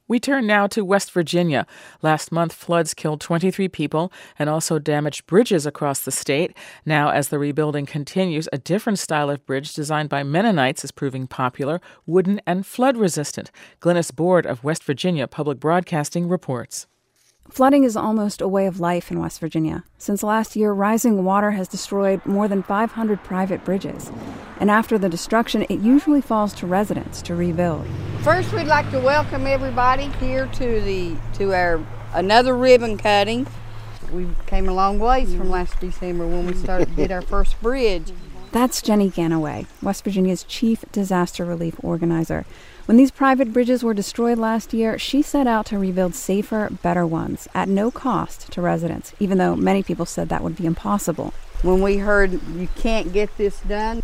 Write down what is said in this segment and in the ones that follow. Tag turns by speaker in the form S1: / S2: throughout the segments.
S1: We turn now to West Virginia. Last month, floods killed 23 people and also damaged bridges across the state. Now, as the rebuilding continues, a different style of bridge designed by Mennonites is proving popular, wooden and flood-resistant. Glynis Board of West Virginia Public Broadcasting reports.
S2: Flooding is almost a way of life in West Virginia. Since last year, rising water has destroyed more than 500 private bridges. And after the destruction, it usually falls to residents to rebuild.
S3: First, we'd like to welcome everybody here to our another ribbon cutting. We came a long ways from last December when we did our first bridge.
S2: That's Jenny Ganaway, West Virginia's chief disaster relief organizer. When these private bridges were destroyed last year, she set out to rebuild safer, better ones at no cost to residents, even though many people said that would be impossible.
S3: When we heard you can't get this done,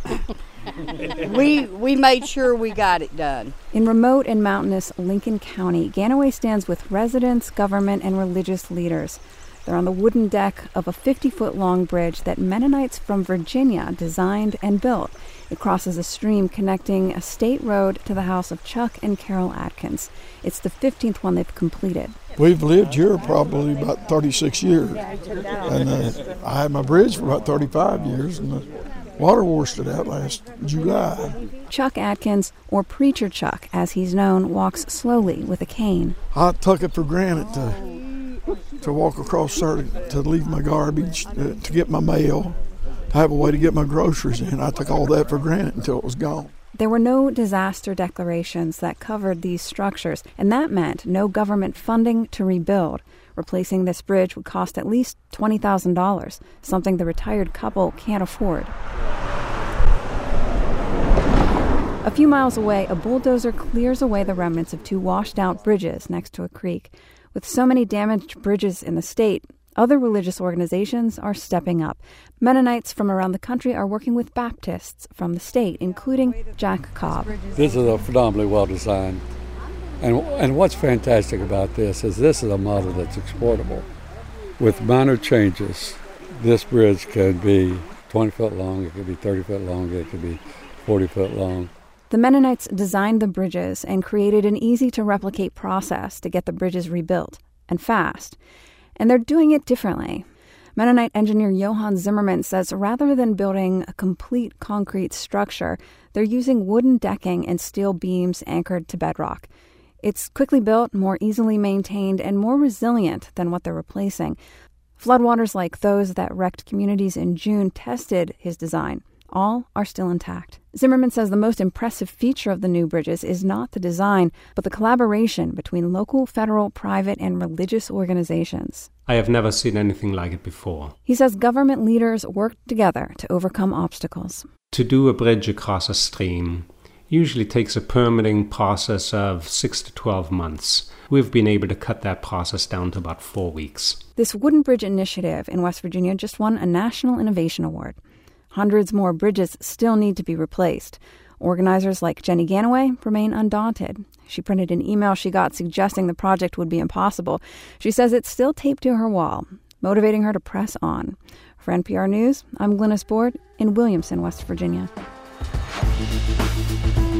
S3: we made sure we got it done.
S2: In remote and mountainous Lincoln County, Ganaway stands with residents, government, and religious leaders. They're on the wooden deck of a 50-foot-long bridge that Mennonites from Virginia designed and built. It crosses a stream connecting a state road to the house of Chuck and Carol Atkins. It's the 15th one they've completed.
S4: We've lived here probably about 36 years. And I had my bridge for about 35 years, and the water washed it out last July.
S2: Chuck Atkins, or Preacher Chuck as he's known, walks slowly with a cane.
S4: I took it for granted to walk across there to leave my garbage, to get my mail, to have a way to get my groceries in. I took all that for granted until it was gone.
S2: There were no disaster declarations that covered these structures, and that meant no government funding to rebuild. Replacing this bridge would cost at least $20,000, something the retired couple can't afford. A few miles away, a bulldozer clears away the remnants of two washed-out bridges next to a creek. With so many damaged bridges in the state, other religious organizations are stepping up. Mennonites from around the country are working with Baptists from the state, including Jack Cobb.
S5: This is a phenomenally well-designed. And what's fantastic about this is a model that's exportable. With minor changes, this bridge can be 20 foot long, it could be 30 foot long, it could be 40 foot long.
S2: The Mennonites designed the bridges and created an easy-to-replicate process to get the bridges rebuilt, and fast. And they're doing it differently. Mennonite engineer Johann Zimmerman says rather than building a complete concrete structure, they're using wooden decking and steel beams anchored to bedrock. It's quickly built, more easily maintained, and more resilient than what they're replacing. Floodwaters like those that wrecked communities in June tested his design. All are still intact. Zimmerman says the most impressive feature of the new bridges is not the design, but the collaboration between local, federal, private, and religious organizations.
S6: I have never seen anything like it before.
S2: He says government leaders work together to overcome obstacles.
S6: To do a bridge across a stream usually takes a permitting process of 6 to 12 months. We've been able to cut that process down to about 4 weeks.
S2: This Wooden Bridge initiative in West Virginia just won a National Innovation Award. Hundreds more bridges still need to be replaced. Organizers like Jenny Ganaway remain undaunted. She printed an email she got suggesting the project would be impossible. She says it's still taped to her wall, motivating her to press on. For NPR News, I'm Glynis Board in Williamson, West Virginia.